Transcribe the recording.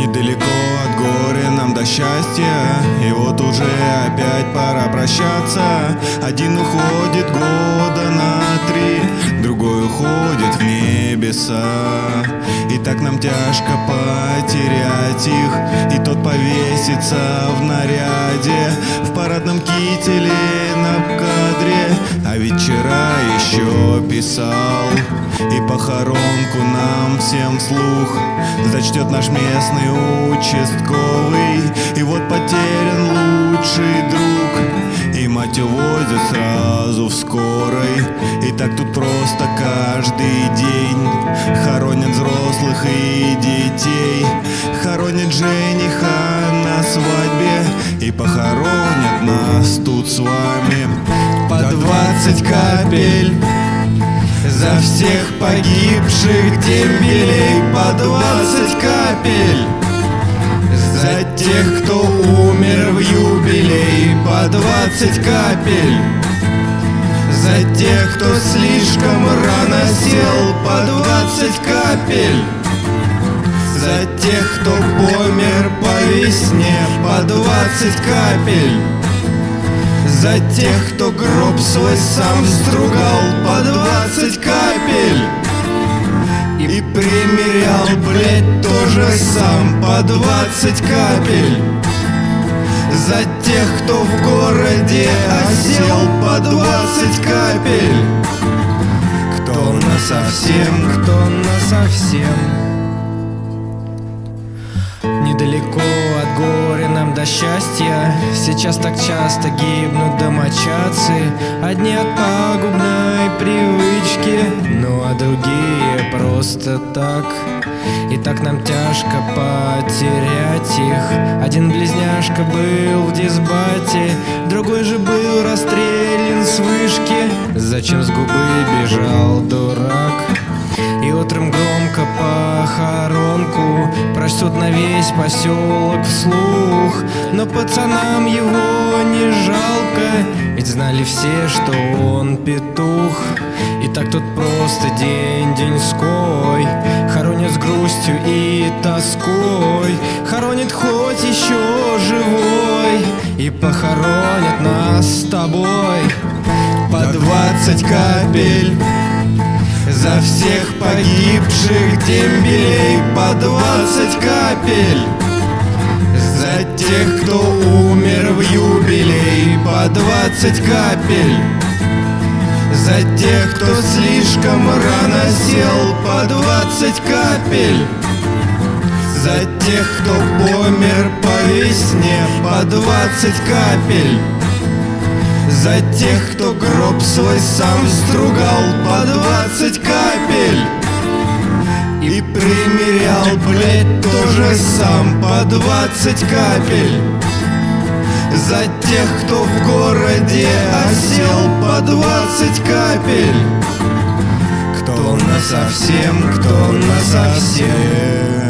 Недалеко от горя нам до счастья, и вот уже опять пора прощаться. Один уходит года на 3, другой уходит в небеса. И так нам тяжко потерять их, и тот повесится в наряде, в парадном кителе на кадре. А ведь вчера еще писал и похоронку нам всем вслух зачтет наш местный участковый. И вот потерян лучший друг, и мать увозят сразу в скорой. И так тут просто каждый день хоронят взрослых и детей, хоронят жениха на свадьбе и похоронят нас тут с вами. По 20 капель за всех погибших дембелей, по 20 капель за тех, кто умер в юбилей, по 20 капель за тех, кто слишком рано сел, по 20 капель за тех, кто помер по весне, по 20 капель за тех, кто гроб свой сам стругал, по 20 капель и примерял, блять, тоже сам, по 20 капель за тех, кто в городе осел, по 20 капель. Кто насовсем, кто насовсем. Недалеко от горя нам до счастья, сейчас так часто гибнут домочадцы. Одни от пагубной привычки, ну а другие просто так. И так нам тяжко потерять их. Один близняшка был в дисбате, другой же был расстрелян с вышки. Зачем с губы бежал дурак? И утром громко похоронку прочтут на весь поселок вслух. Но пацанам его не жалко, ведь знали все, что он петух. И так тут просто день-деньской хоронят с грустью и тоской, хоронят хоть еще живой, и похоронят нас с тобой. По 20 капель за всех погибших дембелей, по 20 капель за тех, кто умер в юбилей, по 20 капель за тех, кто слишком рано сел, по 20 капель за тех, кто помер по весне, по 20 капель за тех, кто гроб свой сам стругал, по 20 капель и примерял, блять, тоже сам, по 20 капель за тех, кто в городе осел, по 20 капель. Кто насовсем, кто насовсем.